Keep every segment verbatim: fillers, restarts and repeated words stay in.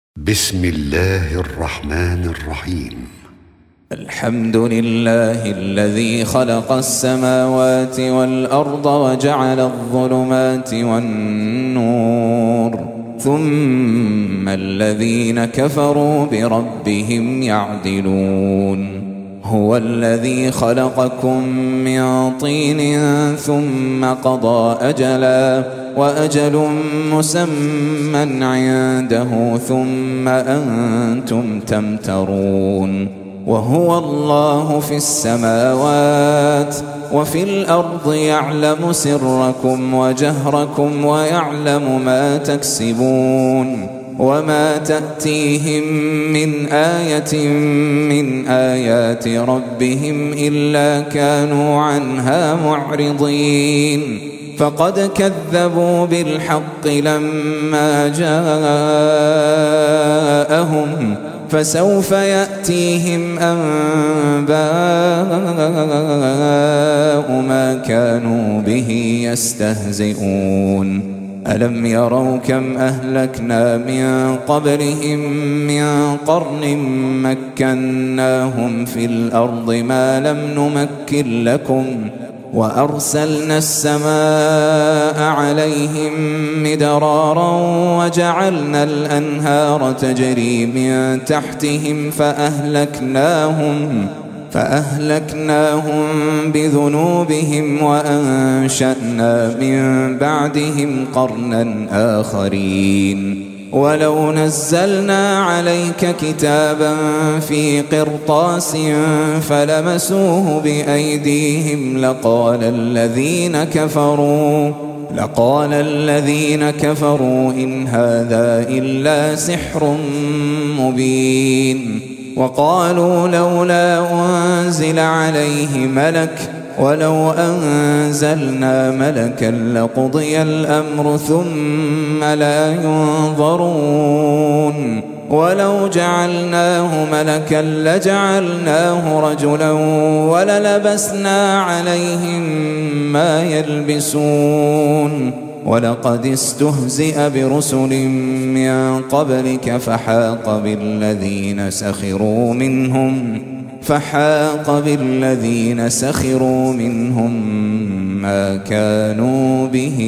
بسم الله الرحمن الرحيم. الحمد لله الذي خلق السماوات والأرض وجعل الظلمات والنور، ثم الذين كفروا بربهم يعدلون. هو الذي خلقكم من طين ثم قضى أجلا وأجل مسمى عنده ثم أنتم تمترون. وهو الله في السماوات وفي الأرض يعلم سركم وجهركم ويعلم ما تكسبون. وما تأتيهم من آية من آيات ربهم إلا كانوا عنها معرضين. فقد كذبوا بالحق لما جاءهم فسوف يأتيهم أنباء ما كانوا به يستهزئون. ألم يروا كم أهلكنا من قبلهم من قرن مكناهم في الأرض ما لم نمكن لكم، وأرسلنا السماء عليهم مدرارا وجعلنا الأنهار تجري من تحتهم فأهلكناهم فأهلكناهم بذنوبهم وأنشأنا من بعدهم قرنا آخرين. ولو نزلنا عليك كتابا في قرطاس فلمسوه بأيديهم لقال الذين كفروا لقال الذين كفروا إن هذا إلا سحر مبين. وقالوا لولا أنزل عليه ملك ولو أنزلنا ملكا لقضي الأمر ثم لا ينظرون. ولو جعلناه ملكا لجعلناه رجلا وللبسنا عليهم ما يلبسون. ولقد استهزئ برسل من قبلك فحاق بالذين سخروا منهم فحاق بالذين سخروا منهم ما كانوا به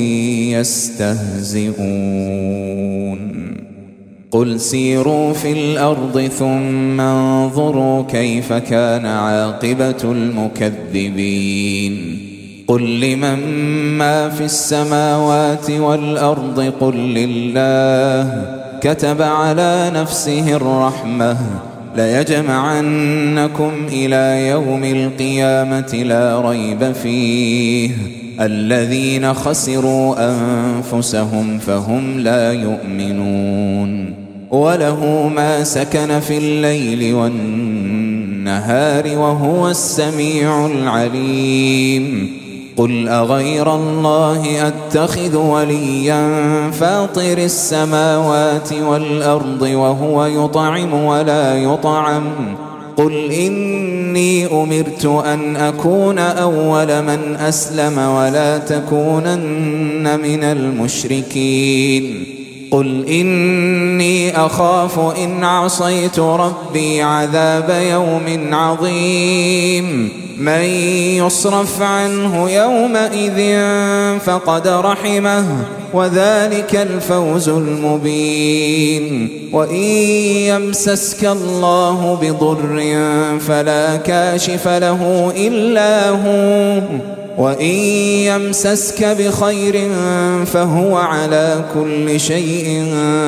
يستهزئون. قل سيروا في الأرض ثم انظروا كيف كان عاقبة المكذبين. قل لمن ما في السماوات والأرض قل لله كتب على نفسه الرحمة ليجمعنكم إلى يوم القيامة لا ريب فيه الذين خسروا أنفسهم فهم لا يؤمنون. وله ما سكن في الليل والنهار وهو السميع العليم. قل أغير الله أتخذ وليا فاطر السماوات والأرض وهو يطعم ولا يطعم. قل إني أمرت أن أكون أول من أسلم ولا تكونن من المشركين. قل إني أخاف إن عصيت ربي عذاب يوم عظيم. من يصرف عنه يومئذ فقد رحمه وذلك الفوز المبين. وإن يمسسك الله بضر فلا كاشف له إلا هو وإن يمسسك بخير فهو على كل شيء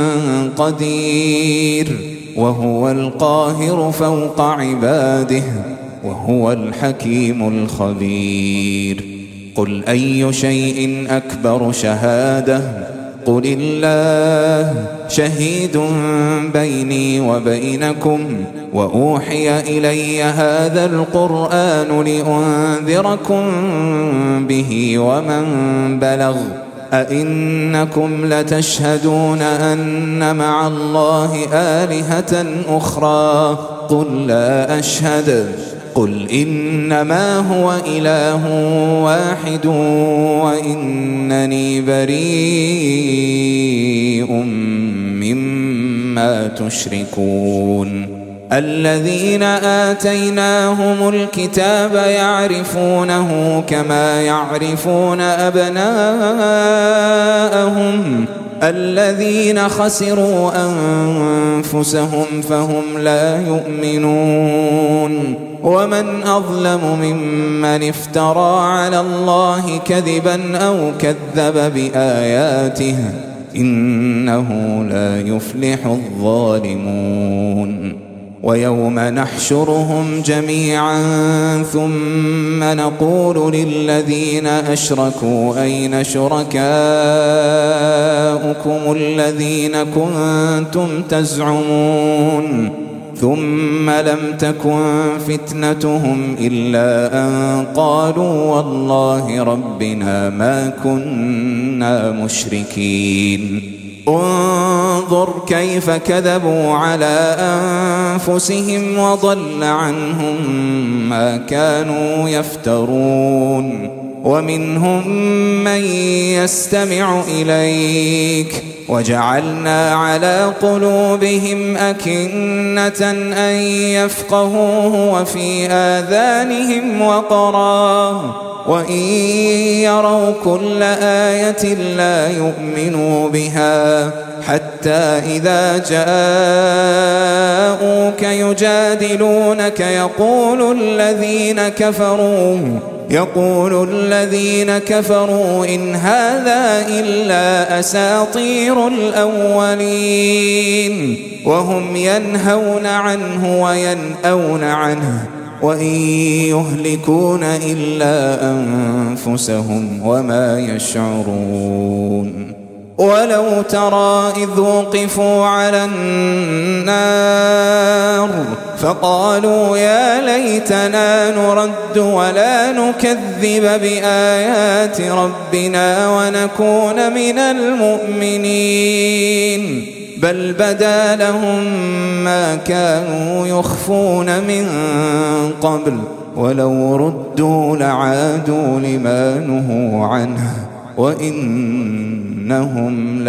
قدير. وهو القاهر فوق عباده وهو الحكيم الخبير. قل أي شيء أكبر شهادة قل الله شهيد بيني وبينكم وأوحي إلي هذا القرآن لأنذركم به ومن بلغ. أئنكم لتشهدون أن مع الله آلهة أخرى قل لا أشهد. قل إنما هو إله واحد وإنني بريء مما ما تشركون الذين آتيناهم الكتاب يعرفونه كما يعرفون أبناءهم الذين خسروا أنفسهم فهم لا يؤمنون ومن أظلم ممن افترى على الله كذبا أو كذب بآياته إنه لا يفلح الظالمون ويوم نحشرهم جميعا ثم نقول للذين أشركوا أين شركاؤكم الذين كنتم تزعمون ثم لم تكن فتنتهم إلا أن قالوا والله ربنا ما كنا مشركين انظر كيف كذبوا على أنفسهم وضل عنهم ما كانوا يفترون ومنهم من يستمع إليك وجعلنا على قلوبهم أكنة أن يفقهوه وفي آذانهم وقرا وإن يروا كل آية لا يؤمنوا بها حتى إذا جاءوك يجادلونك يقول الذين كفروا يقول الذين كفروا إن هذا إلا أساطير الأولين وهم ينهون عنه وينأون عنه وإن يهلكون إلا أنفسهم وما يشعرون ولو ترى إذ وقفوا على النار فقالوا يا ليتنا نرد ولا نكذب بآيات ربنا ونكون من المؤمنين بل بدا لهم ما كانوا يخفون من قبل ولو ردوا لعادوا لما نهوا عنه وإنهم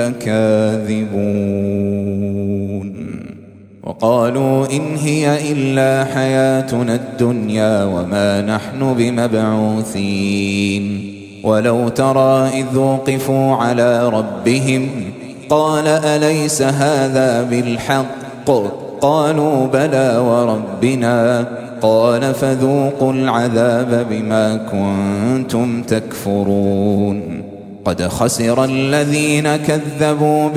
لكاذبون وقالوا إن هي إلا حياتنا الدنيا وما نحن بمبعوثين ولو ترى إذ وقفوا على ربهم قال أليس هذا بالحق قالوا بلى وربنا قال فذوقوا العذاب بما كنتم تكفرون قد خسر الذين كذبوا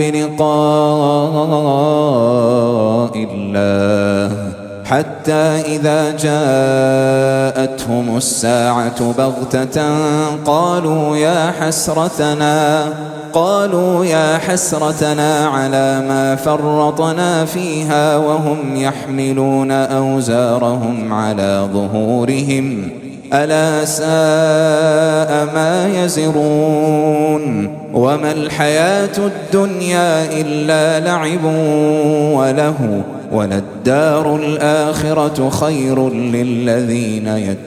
بلقاء الله حتى إذا جاءتهم الساعة بغتة قالوا يا حسرتنا قالوا يا حسرتنا على ما فرطنا فيها وهم يحملون أوزارهم على ظهورهم ألا ساء ما يزرون وما الحياة الدنيا إلا لعب وله وللدار الآخرة خير للذين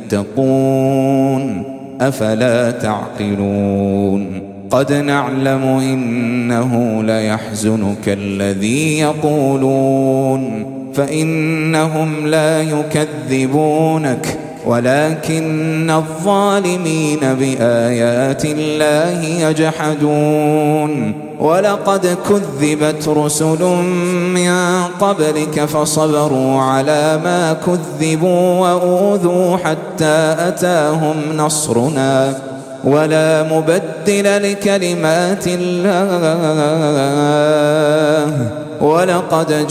يتقون أفلا تعقلون قد نعلم إنه ليحزنك الذي يقولون فإنهم لا يكذبونك ولكن الظالمين بآيات الله يجحدون ولقد كذبت رسل من قبلك فصبروا على ما كذبوا وأوذوا حتى أتاهم نصرنا ولا مبدل لكلمات الله ولقد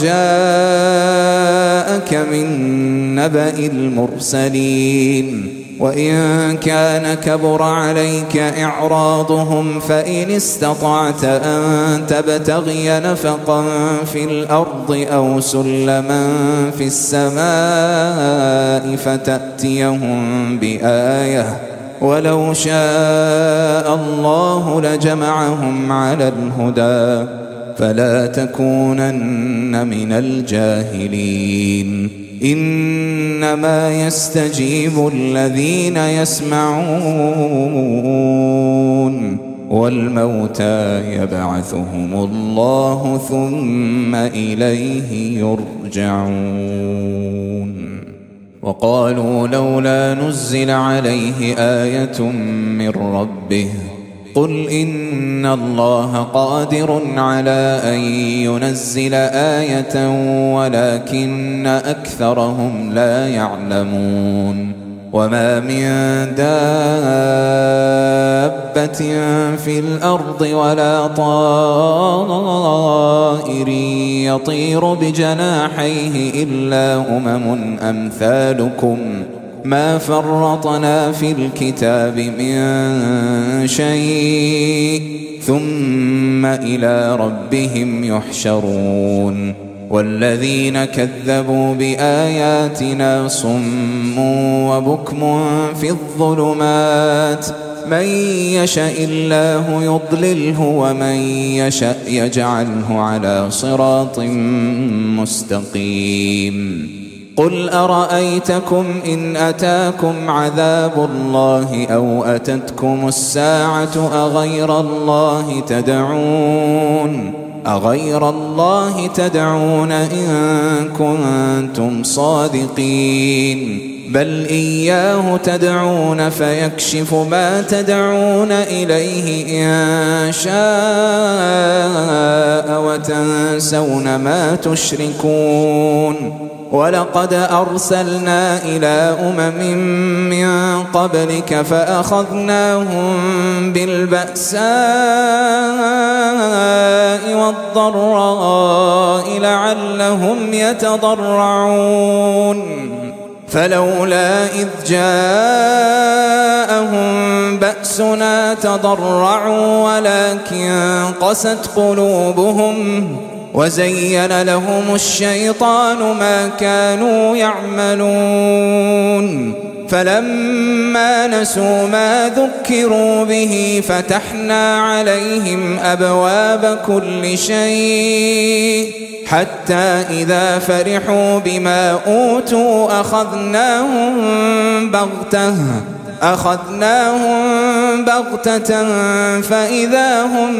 جاءك من نبأ المرسلين وإن كان كبر عليك إعراضهم فإن استطعت أن تبتغي نفقا في الأرض أو سلما في السماء فتأتيهم بآية ولو شاء الله لجمعهم على الهدى فلا تكونن من الجاهلين إنما يستجيب الذين يسمعون والموتى يبعثهم الله ثم إليه يرجعون. وقالوا لولا نزل عليه آية من ربه قل إن الله قادر على أن ينزل آية ولكن أكثرهم لا يعلمون. وما من دابة في الأرض ولا طائر يطير بجناحيه إلا أمم أمثالكم ما فرطنا في الكتاب من شيء ثم إلى ربهم يحشرون. والذين كذبوا بآياتنا صم وبكم في الظلمات من يشاء الله يضلله ومن يشاء يجعله على صراط مستقيم. قل أرأيتكم إن أتاكم عذاب الله أو أتتكم الساعة أغير الله تدعون أغير الله تدعون إن كنتم صادقين بل إياه تدعون فيكشف ما تدعون إليه إن شاء وتنسون ما تشركون. ولقد أرسلنا إلى أمم من قبلك فأخذناهم بالبأساء والضراء لعلهم يتضرعون فلولا إذ جاءهم بأسنا تضرعوا ولكن قست قلوبهم وزين لهم الشيطان ما كانوا يعملون. فلما نسوا ما ذكروا به فتحنا عليهم أبواب كل شيء حتى إذا فرحوا بما أوتوا أخذناهم بغتة أخذناهم بغتة فإذا هم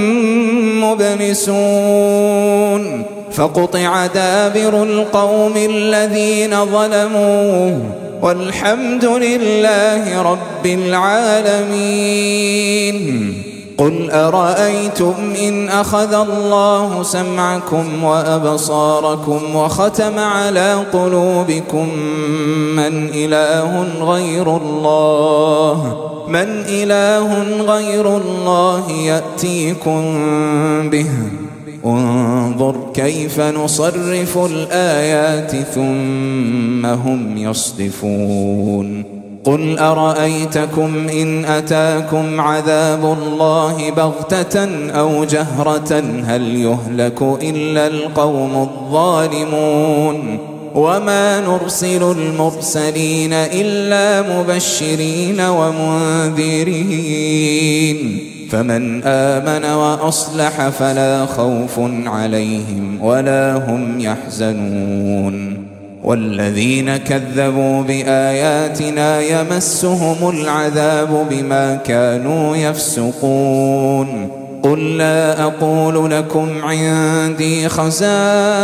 مبلسون فقطع دابر القوم الذين ظلموا والحمد لله رب العالمين. قل أرأيتم إن أخذ الله سمعكم وأبصاركم وختم على قلوبكم من إله غير الله من إله غير الله يأتيكم به انظر كيف نصرف الآيات ثم هم يصدفون. قل أرأيتكم إن أتاكم عذاب الله بغتة أو جهرة هل يهلك إلا القوم الظالمون. وما نرسل المرسلين إلا مبشرين ومنذرين فمن آمن وأصلح فلا خوف عليهم ولا هم يحزنون. والذين كذبوا بآياتنا يمسهم العذاب بما كانوا يفسقون. قل لا أقول لكم عندي خزائن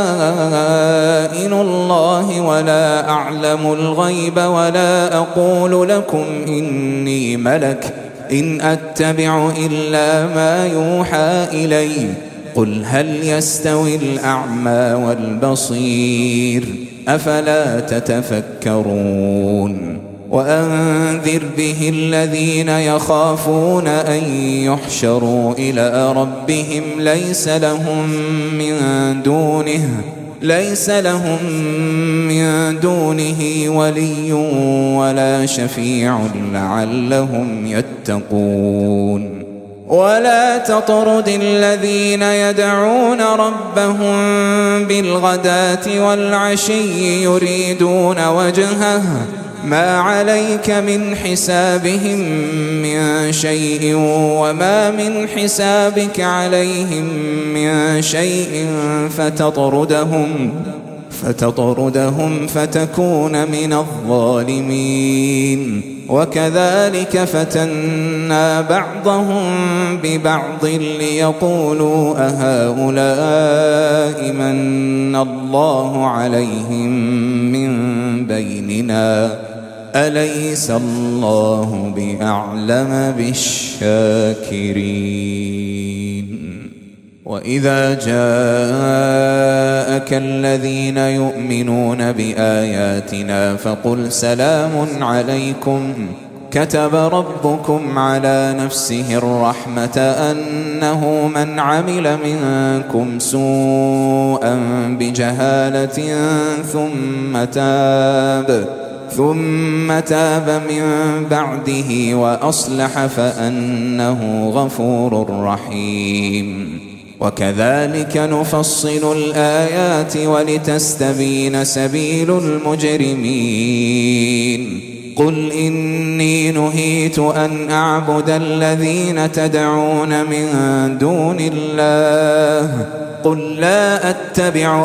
الله ولا أعلم الغيب ولا أقول لكم إني ملك إن أتبع إلا ما يوحى إلي. قل هل يستوي الأعمى والبصير أفلا تتفكرون. وأنذر به الذين يخافون أن يحشروا إلى ربهم ليس لهم من دونه ليس لهم من دونه ولي ولا شفيع لعلهم يتقون. ولا تطرد الذين يدعون ربهم بالغداة والعشي يريدون وجهه ما عليك من حسابهم من شيء وما من حسابك عليهم من شيء فتطردهم فتطردهم فتكون من الظالمين. وكذلك فتنا بعضهم ببعض ليقولوا أهؤلاء من الله عليهم من بيننا أليس الله بأعلم بالشاكرين. وإذا جاءك الذين يؤمنون بآياتنا فقل سلام عليكم كتب ربكم على نفسه الرحمة أنه من عمل منكم سوءا بجهالة ثم تاب ثم تاب من بعده وأصلح فأنه غفور رحيم. وكذلك نفصل الآيات ولتستبين سبيل المجرمين. قل إني نهيت أن أعبد الذين تدعون من دون الله قل لا أتبع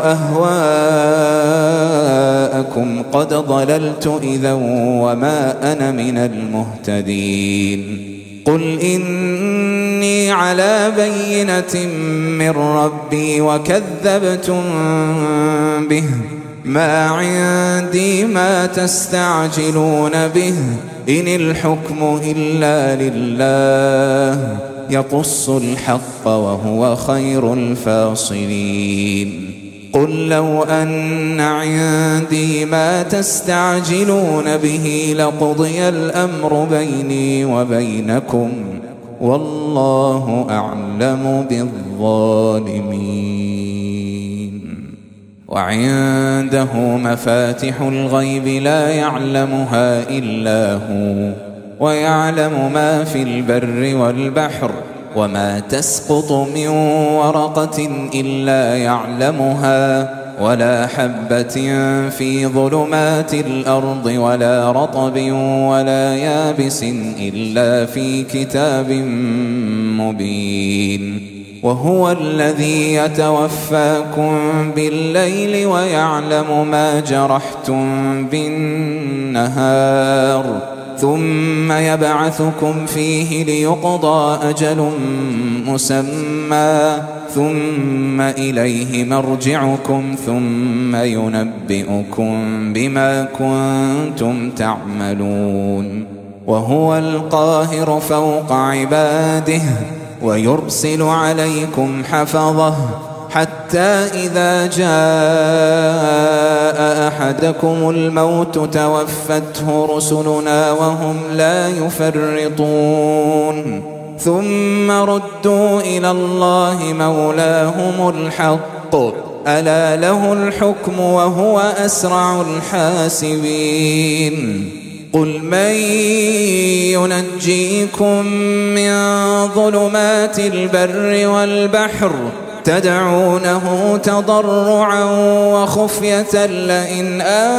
أهواءكم قد ضللت إذا وما أنا من المهتدين. قل إني على بينة من ربي وكذبتم به ما عندي ما تستعجلون به إن الحكم إلا لله يقص الحق وهو خير الفاصلين. قل لو أن عندي ما تستعجلون به لقضي الأمر بيني وبينكم والله أعلم بالظالمين. وعنده مفاتح الغيب لا يعلمها إلا هو ويعلم ما في البر والبحر وما تسقط من ورقة إلا يعلمها ولا حبة في ظلمات الأرض ولا رطب ولا يابس إلا في كتاب مبين. وهو الذي يتوفاكم بالليل ويعلم ما جرحتم بالنهار ثم يبعثكم فيه ليقضى أجل مسمى ثم إليه مرجعكم ثم ينبئكم بما كنتم تعملون. وهو القاهر فوق عباده ويرسل عليكم حفظه حتى إذا جاء أحدكم الموت توفته رسلنا وهم لا يفرطون ثم ردوا إلى الله مولاهم الحق ألا له الحكم وهو أسرع الحاسبين. قل من ينجيكم من ظلمات البر والبحر تدعونه تضرعا وخفية لئن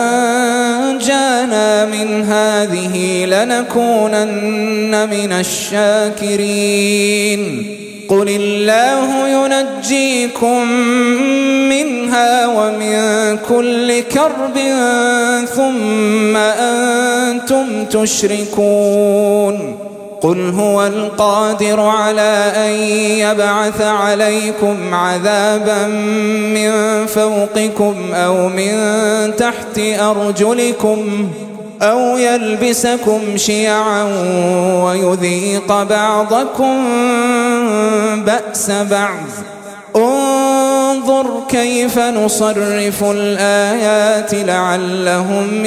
أنجانا من هذه لنكونن من الشاكرين. قل الله ينجيكم منها ومن كل كرب ثم أنتم تشركون. قل هو القادر على أن يبعث عليكم عذابا من فوقكم أو من تحت أرجلكم أو يلبسكم شيعا ويذيق بعضكم بأس بعض. انظر كيف نصرف الآيات لعلهم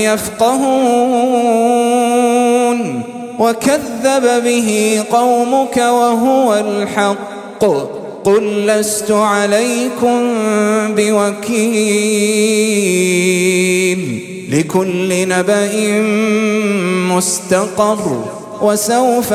يفقهون. وكذب به قومك وهو الحق قل لست عليكم بوكيل لكل نبأ مستقر وسوف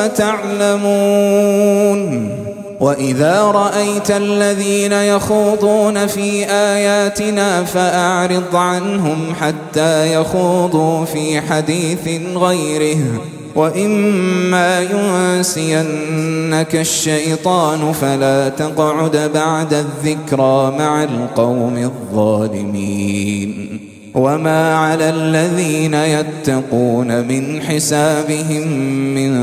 تعلمون. وإذا رأيت الذين يخوضون في آياتنا فأعرض عنهم حتى يخوضوا في حديث غيره وإما ينسينك الشيطان فلا تقعد بعد الذكرى مع القوم الظالمين. وما على الذين يتقون من حسابهم من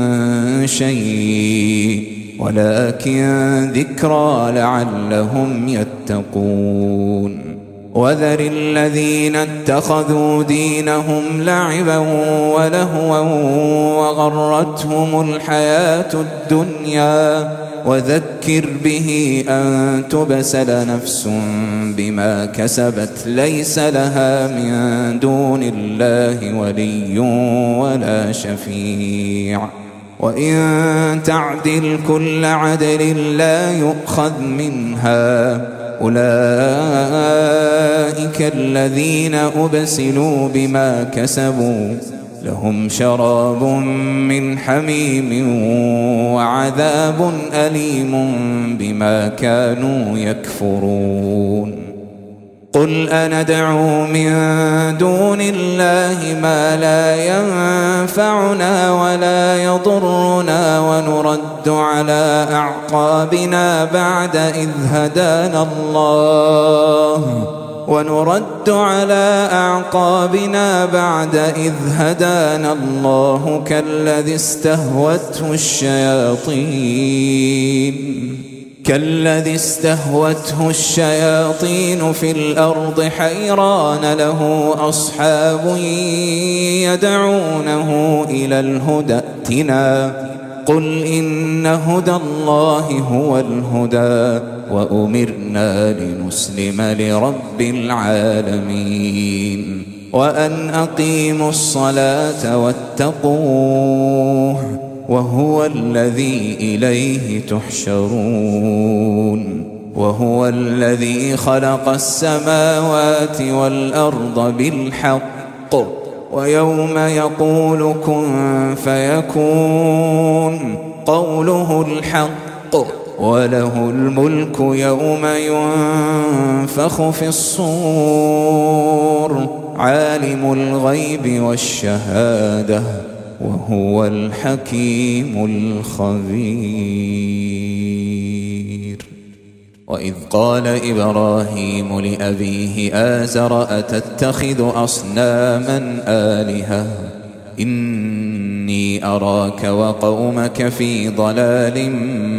شيء ولكن ذكرى لعلهم يتقون وذر الذين اتخذوا دينهم لعبا ولهوا وغرتهم الحياة الدنيا وذكر به أن تبسل نفس بما كسبت ليس لها من دون الله ولي ولا شفيع وإن تعدل كل عدل لا يؤخذ منها أولئك الذين أبسلوا بما كسبوا لهم شراب من حميم وعذاب أليم بما كانوا يكفرون قل أندعو من دون الله ما لا ينفعنا ولا يضرنا ونرد على أعقابنا بعد إذ هدانا الله ونرد على أعقابنا بعد إذ هدانا الله كالذي استهوته الشياطين كالذي استهوته الشياطين في الأرض حيران له أصحاب يدعونه إلى الهدى ائتنا قل إن هدى الله هو الهدى وأمرنا لنسلم لرب العالمين وأن أقيموا الصلاة واتقوه وهو الذي إليه تحشرون وهو الذي خلق السماوات والأرض بالحق ويوم يقول كن فيكون قوله الحق وله الملك يوم ينفخ في الصور عالم الغيب والشهادة وهو الحكيم الخبير وإذ قال إبراهيم لأبيه آزر أتتخذ أصناما آلهة إني أراك وقومك في ضلال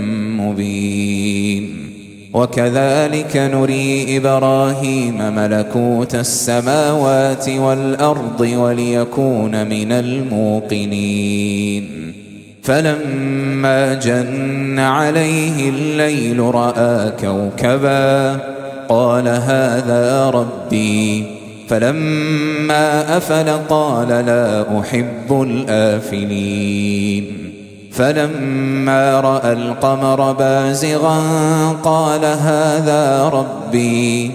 مبين وكذلك نري إبراهيم ملكوت السماوات والأرض وليكون من الموقنين فلما جن عليه الليل رأى كوكبا قال هذا ربي فلما أفل قال لا أحب الآفلين فلما رأى القمر بازغا قال هذا ربي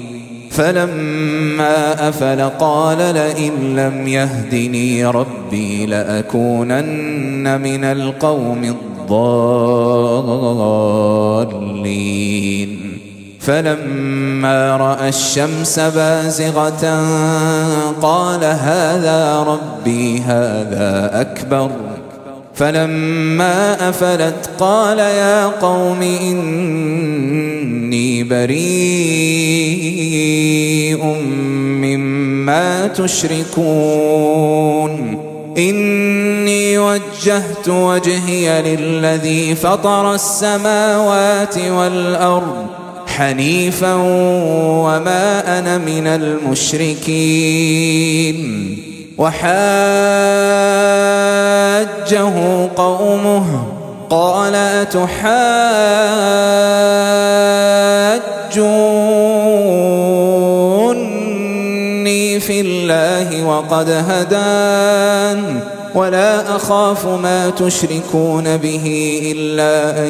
فلما أفل قال لئن لم يهدني ربي لأكونن من القوم الضالين فلما رأى الشمس بازغة قال هذا ربي هذا أكبر فلما أفلت قال يا قوم إني بريء مما تشركون إني وجهت وجهي للذي فطر السماوات والأرض حنيفا وما أنا من المشركين وحاجه قومه قال أتحاجوني في الله وقد هدان ولا أخاف ما تشركون به إلا أن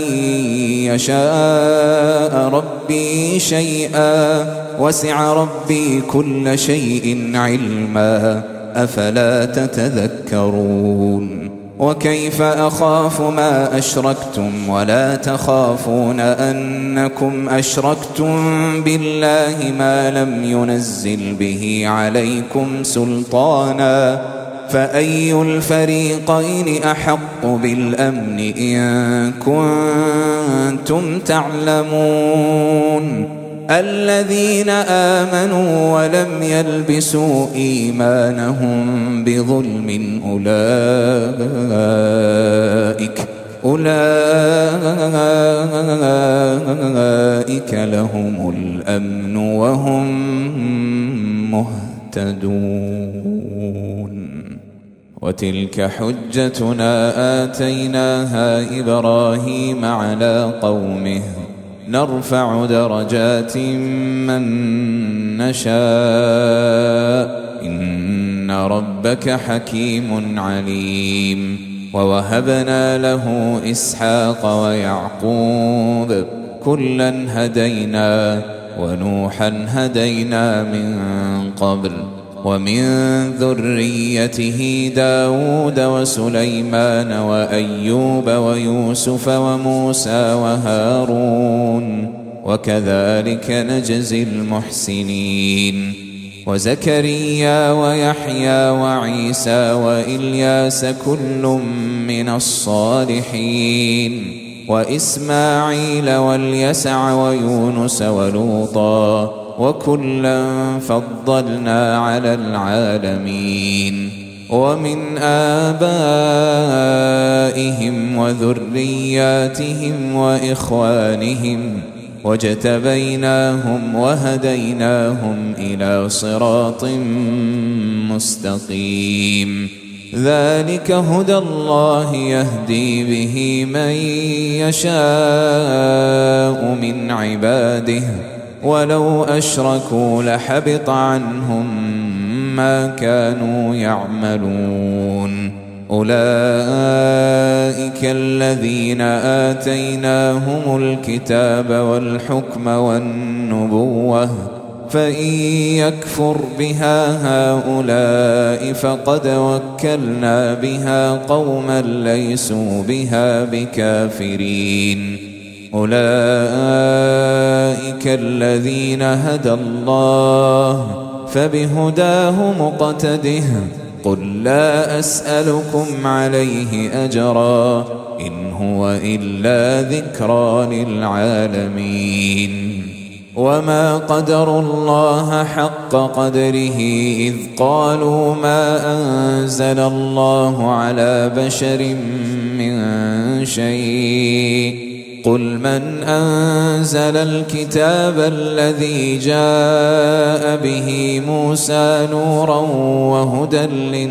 يشاء ربي شيئا وسع ربي كل شيء علما أفلا تتذكرون وكيف أخاف ما أشركتم ولا تخافون أنكم أشركتم بالله ما لم ينزل به عليكم سلطانا فأي الفريقين أحق بالأمن إن كنتم تعلمون الذين آمنوا ولم يلبسوا إيمانهم بظلم أولئك أولئك لهم الأمن وهم مهتدون. وتلك حجتنا آتيناها إبراهيم على قومه نرفع درجات من نشاء إن ربك حكيم عليم. ووهبنا له إسحاق ويعقوب كلا هدينا ونوحا هدينا من قبل ومن ذريته داود وسليمان وأيوب ويوسف وموسى وهارون وكذلك نجزي المحسنين. وزكريا ويحيى وعيسى وإلياس كل من الصالحين وإسماعيل واليسع ويونس ولوطا وكلا فضلنا على العالمين. ومن آبائهم وذرياتهم وإخوانهم واجتبيناهم وهديناهم إلى صراط مستقيم. ذلك هدى الله يهدي به من يشاء من عباده ولو أشركوا لحبط عنهم ما كانوا يعملون. أولئك الذين آتيناهم الكتاب والحكم والنبوة فإن يكفر بها هؤلاء فقد وكلنا بها قوما ليسوا بها بكافرين. أولئك الذين هدى الله فبهداه مقتده قل لا أسألكم عليه أجرا إن هو إلا ذكرى للعالمين. وما قدروا الله حق قدره إذ قالوا ما أنزل الله على بشر من شيء قل من أنزل الكتاب الذي جاء به موسى نورا وهدى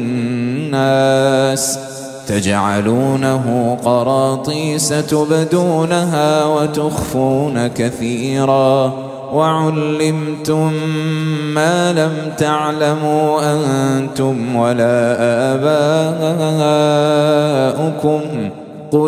للناس تجعلونه قراطيس تبدونها وتخفون كثيرا وعلمتم ما لم تعلموا أنتم ولا آباؤكم قل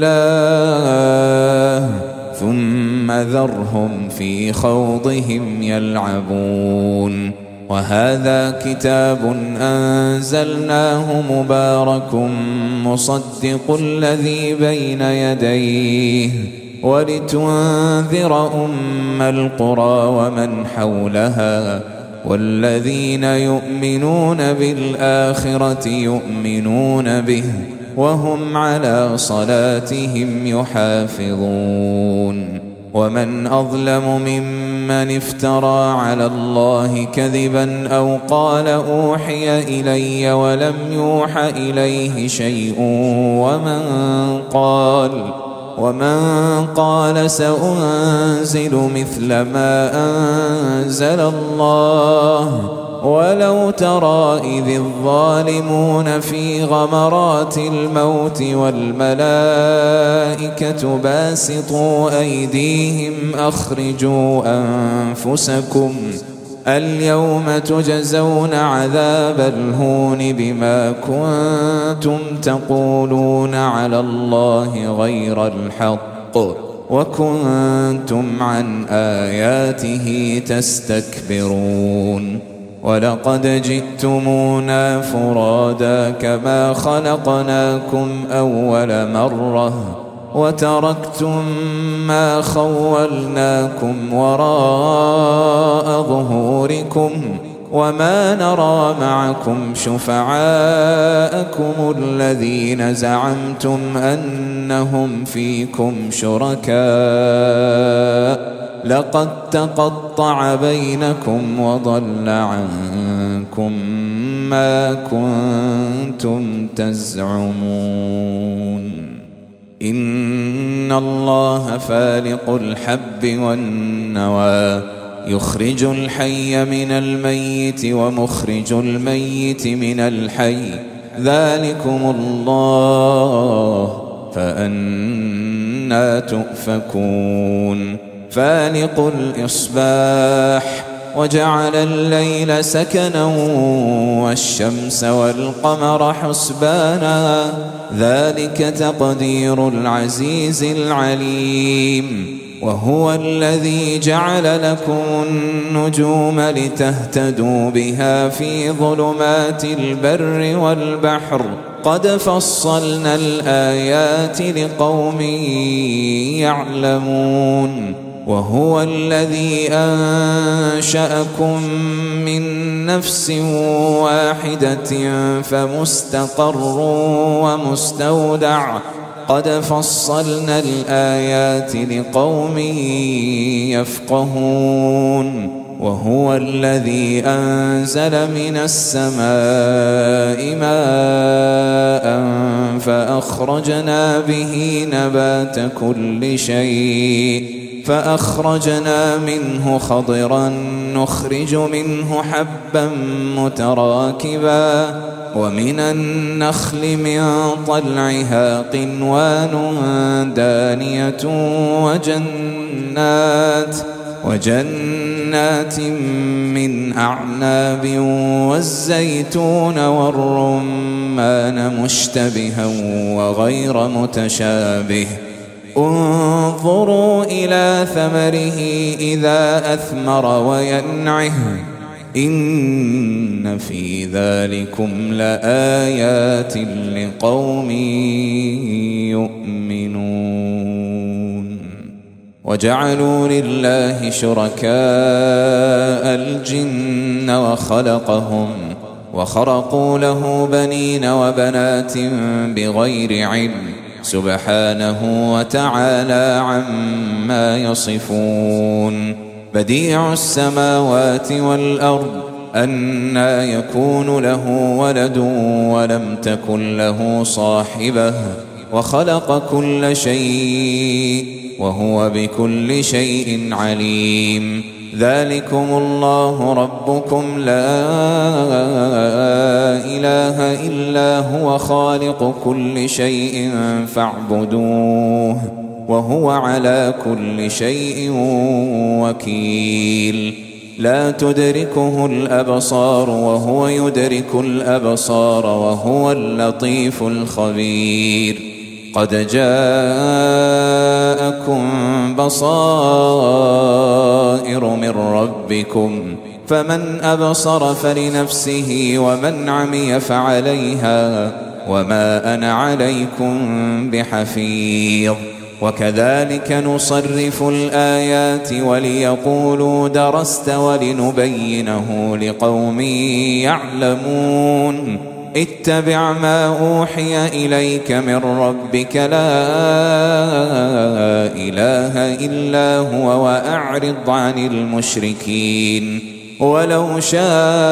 الله ثم ذرهم في خوضهم يلعبون. وهذا كتاب أنزلناه مبارك مصدق الذي بين يديه ولتنذر أم القرى ومن حولها والذين يؤمنون بالآخرة يؤمنون به وهم على صلاتهم يحافظون. ومن أظلم ممن افترى على الله كذبا أو قال أوحي إلي ولم يوح إليه شيء ومن قال ومن قال سأنزل مثل ما أنزل الله ولو ترى إذ الظالمون في غمرات الموت والملائكة باسطوا أيديهم أخرجوا أنفسكم اليوم تجزون عذاب الهون بما كنتم تقولون على الله غير الحق وكنتم عن آياته تستكبرون. ولقد جئتمونا فرادا كما خلقناكم أول مرة وتركتم ما خولناكم وراء ظهوركم وما نرى معكم شفعاءكم الذين زعمتم أنهم فيكم شركاء لقد تقطع بينكم وضل عنكم ما كنتم تزعمون إن الله فالق الحب والنوى يخرج الحي من الميت ومخرج الميت من الحي ذلكم الله فأنى تؤفكون فالق الإصباح وجعل الليل سكنا والشمس والقمر حسبانا ذلك تقدير العزيز العليم وهو الذي جعل لكم النجوم لتهتدوا بها في ظلمات البر والبحر قد فصلنا الآيات لقوم يعلمون وهو الذي أنشأكم من نفس واحدة فمستقر ومستودع قد فصلنا الآيات لقوم يفقهون وهو الذي أنزل من السماء ماء فأخرجنا به نبات كل شيء فأخرجنا منه خضرا نخرج منه حبا متراكبا ومن النخل من طلعها قنوان دانية وجنات وجنات من أعناب والزيتون والرمان مشتبها وغير متشابه انظروا إلى ثمره إذا أثمر وينعه إن في ذلكم لآيات لقوم يؤمنون وجعلوا لله شركاء الجن وخلقهم وخرقوا له بنين وبنات بغير علم سبحانه وتعالى عما يصفون بديع السماوات والأرض أنى يكون له ولد ولم تكن له صاحبة وخلق كل شيء وهو بكل شيء عليم ذلكم الله ربكم لا إله إلا هو خالق كل شيء فاعبدوه وهو على كل شيء وكيل لا تدركه الأبصار وهو يدرك الأبصار وهو اللطيف الخبير قد جاءكم بصائر من ربكم فمن أبصر فلنفسه ومن عمي فعليها وما أنا عليكم بحفيظ وكذلك نصرف الآيات وليقولوا درست ولنبينه لقوم يعلمون اتبع ما أوحي إليك من ربك لا إله إلا هو وأعرض عن المشركين ولو شاء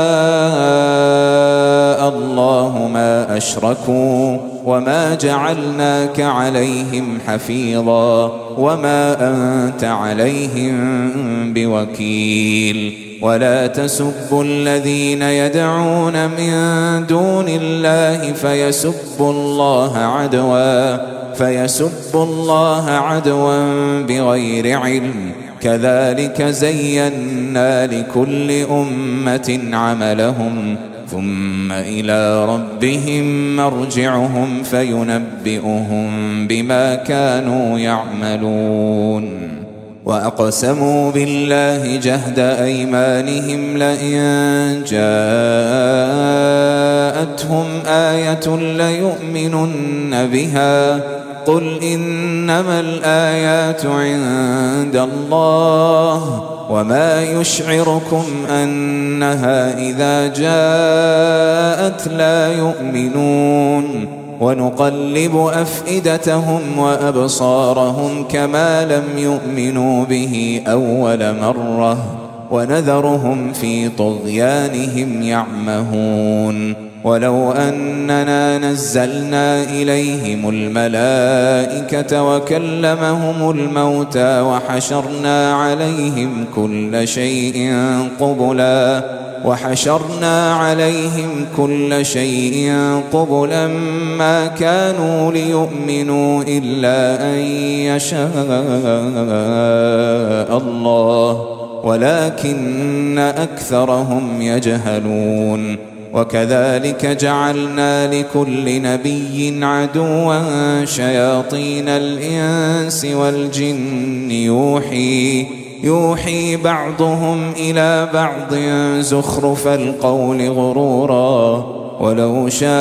الله ما أشركوا وما جعلناك عليهم حفيظا وما أنت عليهم بوكيل ولا تسبوا الذين يدعون من دون الله فيسبوا الله عدوا فيسبوا الله عدوا بغير علم كذلك زينا لكل أمة عملهم ثم إلى ربهم مرجعهم فينبئهم بما كانوا يعملون وأقسموا بالله جهد أيمانهم لئن جاءتهم آية ليؤمنن بها قل إنما الآيات عند الله وما يشعركم أنها إذا جاءت لا يؤمنون ونقلب أفئدتهم وأبصارهم كما لم يؤمنوا به أول مرة ونذرهم في طغيانهم يعمهون ولو أننا نزلنا إليهم الملائكة وكلمهم الموتى وحشرنا عليهم كل شيء قبلا وحشرنا عليهم كل شيء قبلا ما كانوا ليؤمنوا إلا أن يشاء الله ولكن أكثرهم يجهلون وكذلك جعلنا لكل نبي عدوا شياطين الإنس والجن يوحي يوحي بعضهم إلى بعض زخرف القول غرورا ولو شاء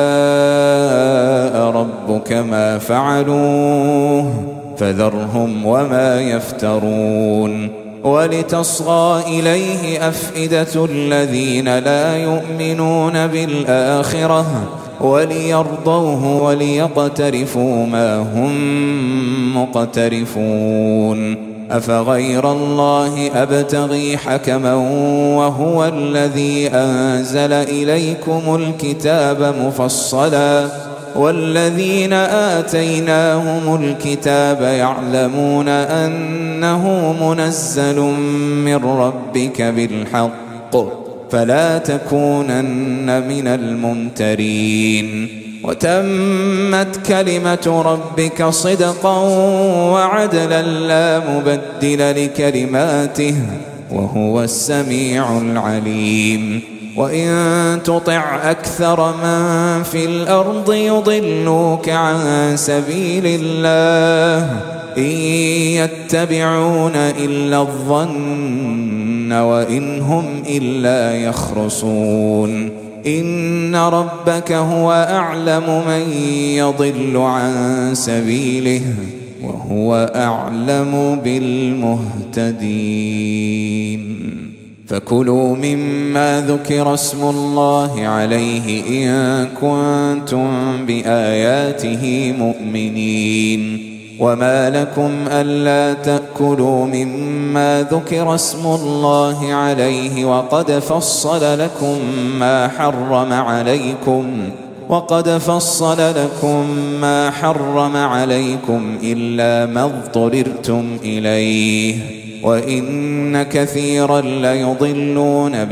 ربك ما فعلوه فذرهم وما يفترون ولتصغى إليه أفئدة الذين لا يؤمنون بالآخرة وليرضوه وليقترفوا ما هم مقترفون أفغير الله أبتغي حكما وهو الذي أنزل إليكم الكتاب مفصلا والذين آتيناهم الكتاب يعلمون أنه منزل من ربك بالحق فلا تكونن من الممترين وتمت كلمة ربك صدقا وعدلا لا مبدل لكلماته وهو السميع العليم وإن تطع أكثر من في الأرض يضلوك عن سبيل الله إن يتبعون إلا الظن وإن هم إلا يخرصون إن ربك هو أعلم من يضل عن سبيله وهو أعلم بالمهتدين فكلوا مما ذكر اسم الله عليه إن كنتم بآياته مؤمنين وما لكم ألا تأكلوا مما ذكر اسم الله عليه وقد فصل لكم ما حرم عليكم وقد فصل لكم ما حرم عليكم إلا ما اضطررتم إليه وإن كثيرا ليضلون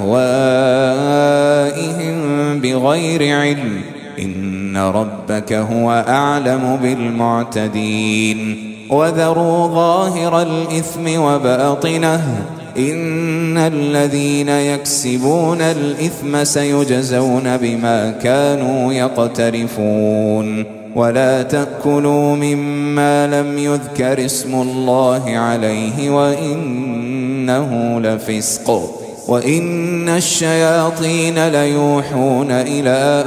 بأهوائهم بغير علم إن ربك هو أعلم بالمعتدين وذروا ظاهر الإثم وباطنه إن الذين يكسبون الإثم سيجزون بما كانوا يقترفون ولا تأكلوا مما لم يذكر اسم الله عليه وإنه لفسق وإن الشياطين ليوحون إلى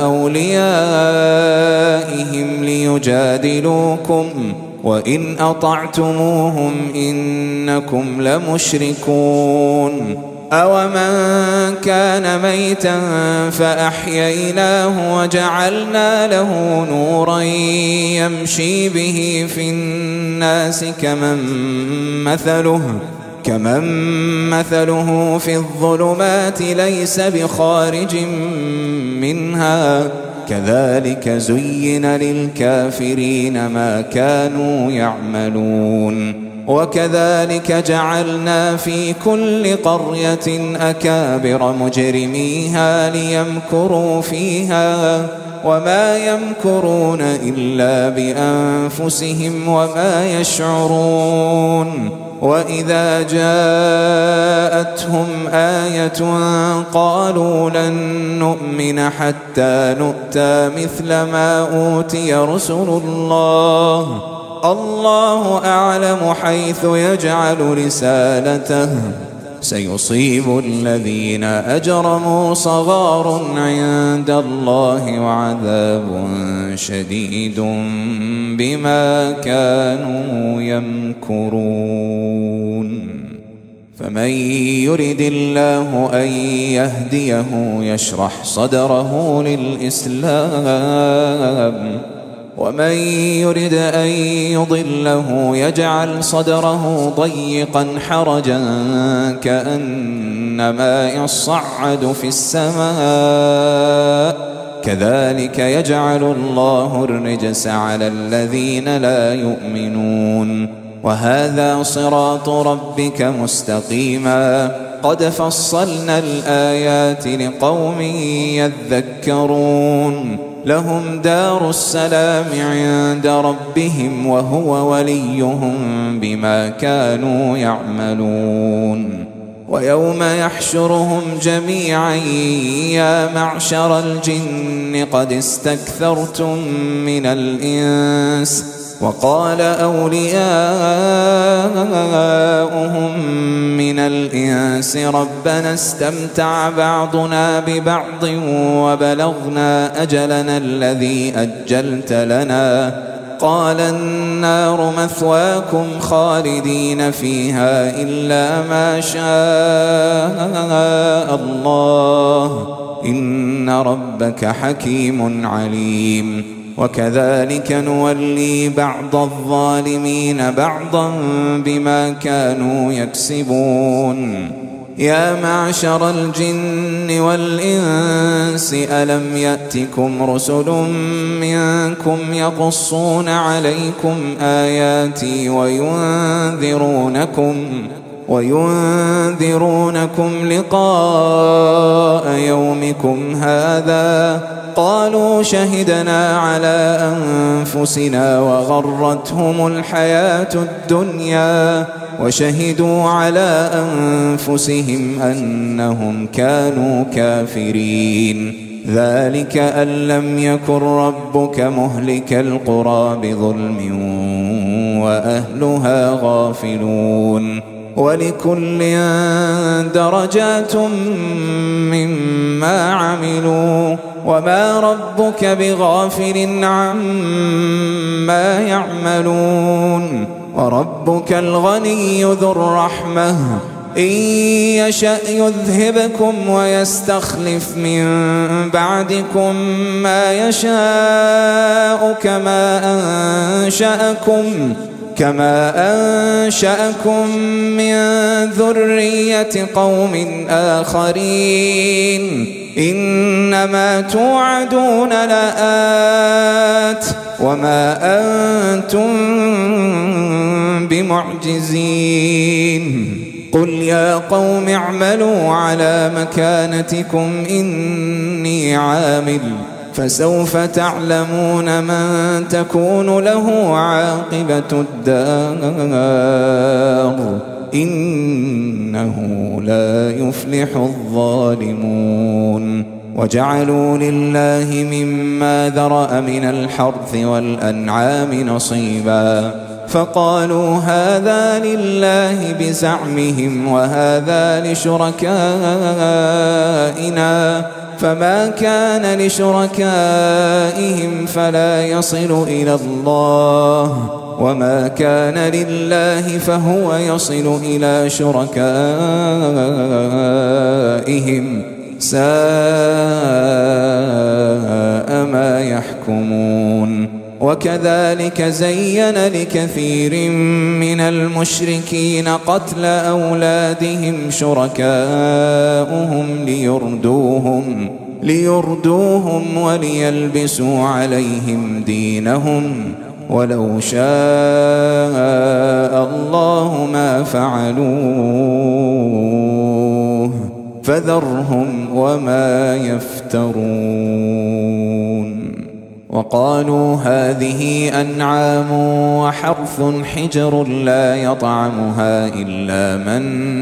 أوليائهم ليجادلوكم وإن أطعتموهم إنكم لمشركون أومن كان ميتا فأحييناه وجعلنا له نورا يمشي به في الناس كمن مثله كمن مثله في الظلمات ليس بخارج منها كذلك زين للكافرين ما كانوا يعملون وكذلك جعلنا في كل قرية أكابر مجرميها ليمكروا فيها وما يمكرون إلا بأنفسهم وما يشعرون وإذا جاءتهم آية قالوا لن نؤمن حتى نؤتى مثل ما أوتي رسل الله الله أعلم حيث يجعل رسالته سيصيب الذين أجرموا صغار عند الله وعذاب شديد بما كانوا يمكرون فمن يرد الله أن يهديه يشرح صدره للإسلام ومن يرد أن يضله يجعل صدره ضيقا حرجا كأنما يصعد في السماء كذلك يجعل الله الرجس على الذين لا يؤمنون وهذا صراط ربك مستقيما قد فصلنا الآيات لقوم يذكرون لهم دار السلام عند ربهم وهو وليهم بما كانوا يعملون ويوم يحشرهم جميعا يا معشر الجن قد استكثرتم من الإنس وقال أولياؤهم من الإنس ربنا استمتع بعضنا ببعض وبلغنا أجلنا الذي أجلت لنا قال النار مثواكم خالدين فيها إلا ما شاء الله إن ربك حكيم عليم وكذلك نولي بعض الظالمين بعضا بما كانوا يكسبون يا معشر الجن والإنس ألم يأتكم رسل منكم يقصون عليكم آياتي وينذرونكم وينذرونكم لقاء يومكم هذا قالوا شهدنا على أنفسنا وغرتهم الحياة الدنيا وشهدوا على أنفسهم أنهم كانوا كافرين ذلك أن لم يكن ربك مهلك القرى بظلم وأهلها غافلون ولكل درجات مما عملوا وما ربك بغافل عما يعملون وربك الغني ذو الرحمة إن يشأ يذهبكم ويستخلف من بعدكم ما يشاء كما أنشأكم كما أنشأكم من ذرية قوم آخرين إنما توعدون لآت وما أنتم بمعجزين قل يا قوم اعملوا على مكانتكم إني عامل فسوف تعلمون من تكون له عاقبة الدار إنه لا يفلح الظالمون وجعلوا لله مما ذرأ من الحرث والأنعام نصيبا فقالوا هذا لله بزعمهم وهذا لشركائنا فما كان لشركائهم فلا يصل إلى الله وما كان لله فهو يصل إلى شركائهم ساء ما يحكمون وكذلك زين لكثير من المشركين قتل أولادهم شركاؤهم ليردوهم ليردوهم وليلبسوا عليهم دينهم ولو شاء الله ما فعلوه فذرهم وما يفترون وقالوا هذه أنعام وحرث حجر لا يطعمها إلا من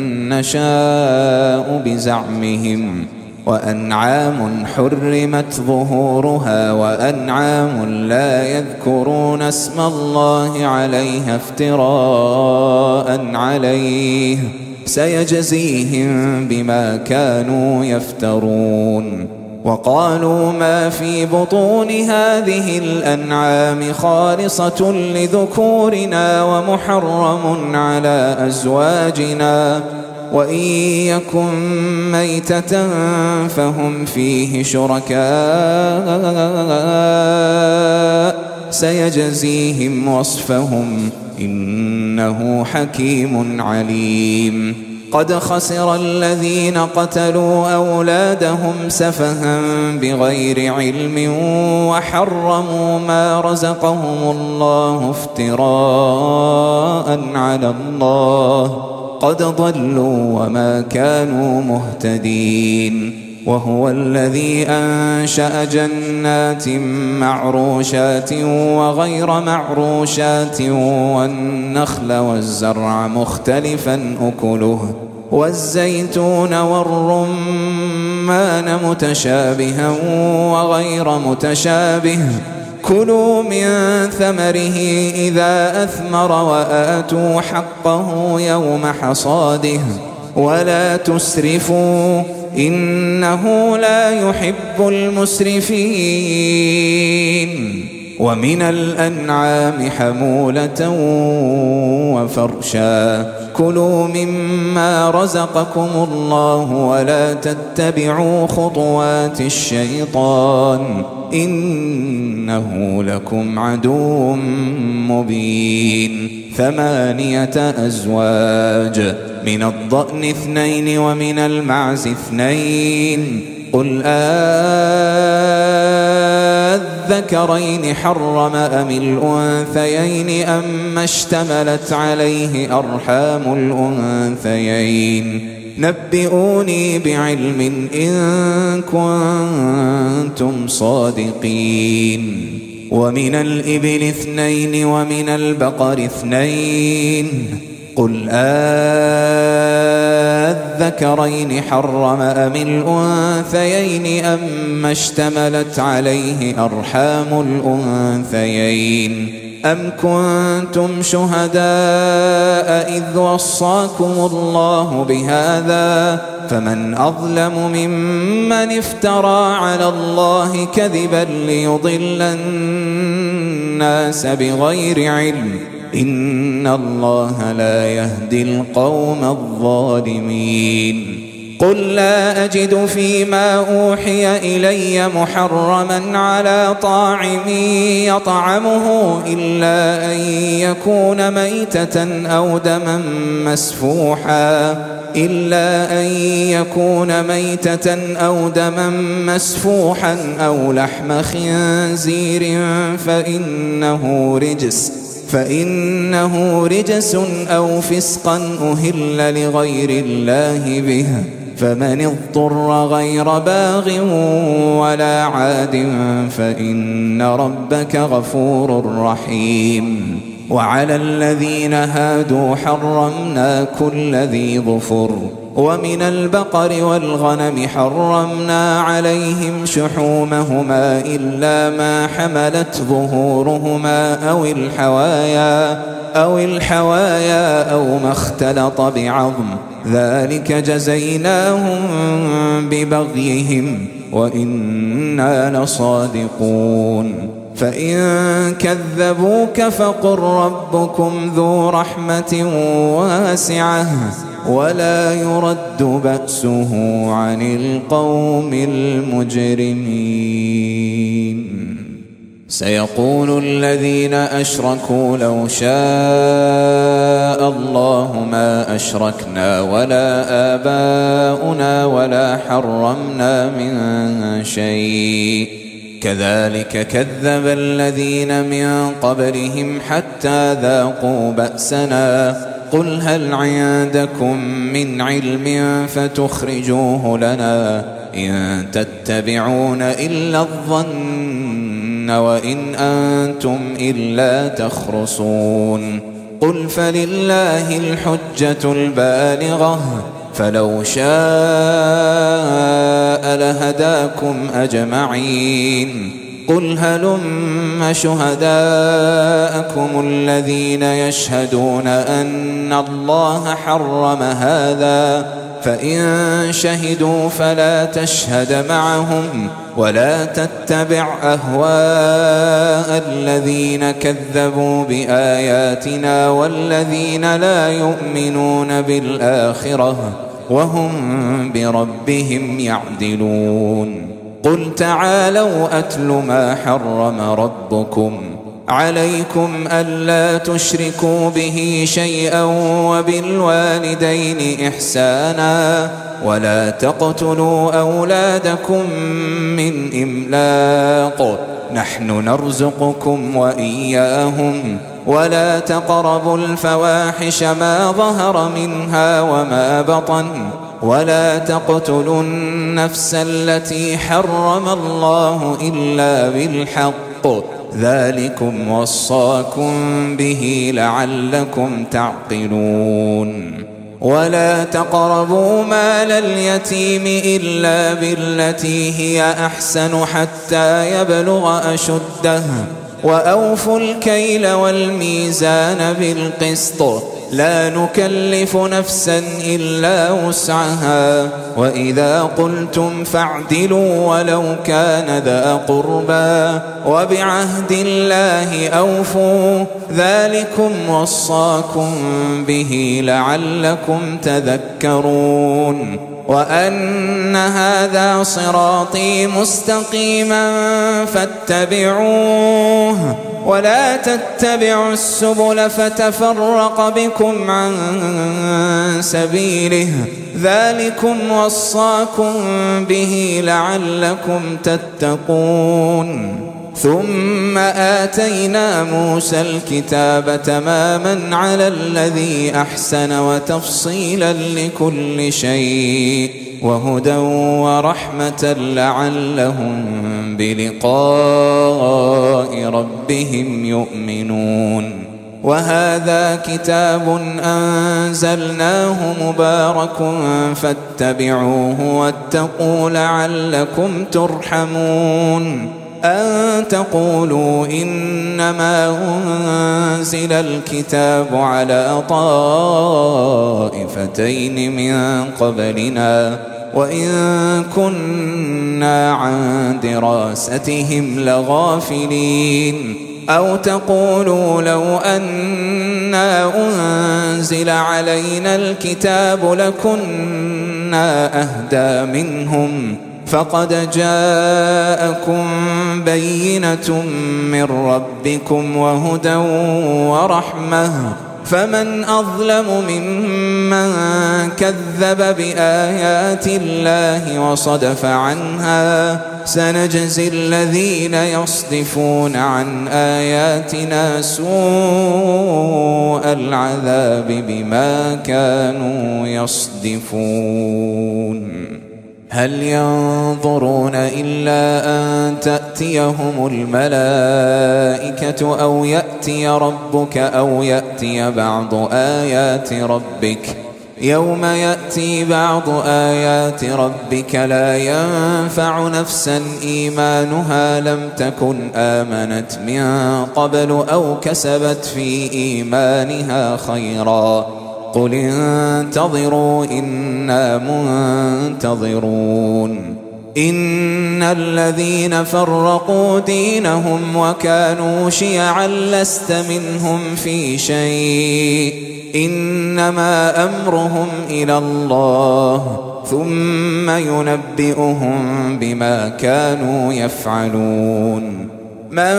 نشاء بزعمهم وأنعام حرمت ظهورها وأنعام لا يذكرون اسم الله عليها افتراء عليه سيجزيهم بما كانوا يفترون وقالوا ما في بطون هذه الأنعام خالصة لذكورنا ومحرم على أزواجنا وإن يكن ميتة فهم فيه شركاء سيجزيهم وصفهم إنه حكيم عليم قد خسر الذين قتلوا أولادهم سفها بغير علم وحرموا ما رزقهم الله افتراء على الله قد ضلوا وما كانوا مهتدين وهو الذي أنشأ جنات معروشات وغير معروشات والنخل والزرع مختلفا أكله والزيتون والرمان متشابها وغير متشابه كلوا من ثمره إذا أثمر وآتوا حقه يوم حصاده ولا تسرفوا إنه لا يحب المسرفين ومن الأنعام حمولة وفرشا كلوا مما رزقكم الله ولا تتبعوا خطوات الشيطان إنه لكم عدو مبين ثمانية أزواج من الضأن اثنين ومن المعز اثنين قل أذكرين حرم أم الأنثيين أما اشتملت عليه أرحام الأنثيين نبئوني بعلم إن كنتم صادقين ومن الإبل اثنين ومن البقر اثنين قل أذكرين حرم أم الأنثيين أما اشتملت عليه أرحام الأنثيين أم كنتم شهداء إذ وصاكم الله بهذا فمن أظلم ممن افترى على الله كذبا ليضل الناس بغير علم إن الله لا يهدي القوم الظالمين قل لا أجد فيما أوحي إلي محرما على طاعم يطعمه إلا أن يكون ميتة أو دما مسفوحا إلا أن يكون ميتة أو دما مسفوحا أو لحم خنزير فإنه رجس فإنه رجس أو فسقا أهل لغير الله به فمن اضطر غير باغ ولا عاد فإن ربك غفور رحيم وعلى الذين هادوا حرمنا كل ذي ظفر ومن البقر والغنم حرمنا عليهم شحومهما إلا ما حملت ظهورهما أو الحوايا أو الحوايا أو ما اختلط بعظم ذلك جزيناهم ببغيهم وإنا لصادقون فإن كذبوك فقل ربكم ذو رحمة واسعة ولا يرد بأسه عن القوم المجرمين سيقول الذين أشركوا لو شاء الله ما أشركنا ولا آباؤنا ولا حرمنا من شيء كذلك كذب الذين من قبلهم حتى ذاقوا بأسنا قل هل عندكم من علم فتخرجوه لنا إن تتبعون إلا الظن وإن أنتم إلا تخرصون قل فلله الحجة البالغة فلو شاء لهداكم أجمعين قل هلم شهداءكم الذين يشهدون أن الله حرم هذا فإن شهدوا فلا تشهد معهم ولا تتبع أهواء الذين كذبوا بآياتنا والذين لا يؤمنون بالآخرة وهم بربهم يعدلون. قل تعالوا أتل ما حرم ربكم عليكم ألا تشركوا به شيئا وبالوالدين إحسانا ولا تقتلوا أولادكم من إملاق نحن نرزقكم وإياهم ولا تقربوا الفواحش ما ظهر منها وما بطن ولا تقتلوا النفس التي حرم الله إلا بالحق ذلكم وصاكم به لعلكم تعقلون. ولا تقربوا مال اليتيم إلا بالتي هي أحسن حتى يبلغ أشده وأوفوا الكيل والميزان بالقسط لا نكلف نفسا إلا وسعها وإذا قلتم فاعدلوا ولو كان ذا قربى وبعهد الله أوفوا ذلكم وصاكم به لعلكم تذكرون. وأن هذا صراطي مستقيما فاتبعوه ولا تتبعوا السبل فتفرق بكم عن سبيله ذلكم وصاكم به لعلكم تتقون. ثم آتينا موسى الكتاب تماما على الذي أحسن وتفصيلا لكل شيء وهدى ورحمة لعلهم بلقاء ربهم يؤمنون. وهذا كتاب أنزلناه مبارك فاتبعوه واتقوا لعلكم ترحمون. أن تقولوا إنما أنزل الكتاب على طائفتين من قبلنا وإن كنا عن دراستهم لغافلين. أو تقولوا لو أنا أنزل علينا الكتاب لكنا أهدى منهم فقد جاءكم بينة من ربكم وهدى ورحمة فمن أظلم ممن كذب بآيات الله وصدف عنها سنجزي الذين يصدفون عن آياتنا سوء العذاب بما كانوا يصدفون. هل ينظرون إلا أن تأتيهم الملائكة أو يأتي ربك أو يأتي بعض آيات ربك يوم يأتي بعض آيات ربك لا ينفع نفسا إيمانها لم تكن آمنت من قبل أو كسبت في إيمانها خيرا قل انتظروا إنا منتظرون. إن الذين فرقوا دينهم وكانوا شيعا لست منهم في شيء إنما أمرهم إلى الله ثم ينبئهم بما كانوا يفعلون. من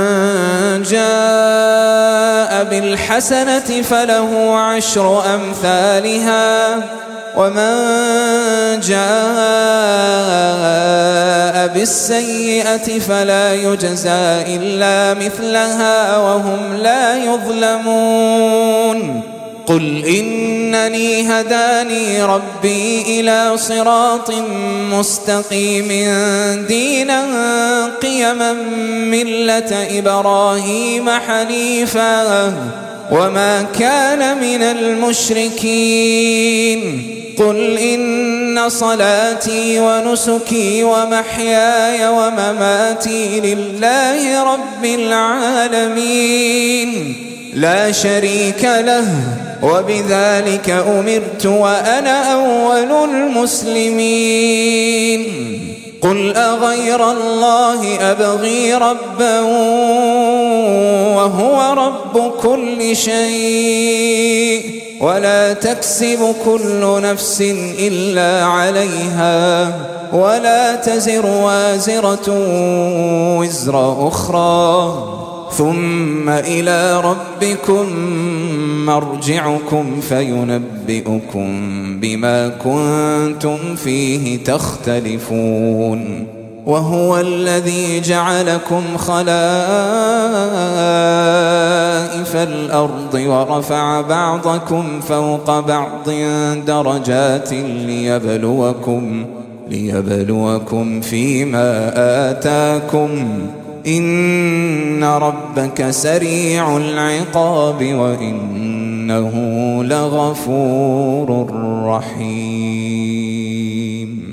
جاء بالحسنة فله عشر أمثالها ومن جاء بالسيئة فلا يجزى إلا مثلها وهم لا يظلمون. قل إنني هداني ربي إلى صراط مستقيم دينا قيما ملة إبراهيم حنيفا وما كان من المشركين. قل إن صلاتي ونسكي ومحياي ومماتي لله رب العالمين لا شريك له، وبذلك أمرت وأنا أول المسلمين. قل أغير الله أبغي ربا وهو رب كل شيء، ولا تكسب كل نفس إلا عليها، ولا تزر وازرة وزر أخرى، ثم إلى ربكم مرجعكم فينبئكم بما كنتم فيه تختلفون. وهو الذي جعلكم خلائف الأرض ورفع بعضكم فوق بعض درجات ليبلوكم ليبلوكم فيما آتاكم، إن ربك سريع العقاب وإنه لغفور رحيم.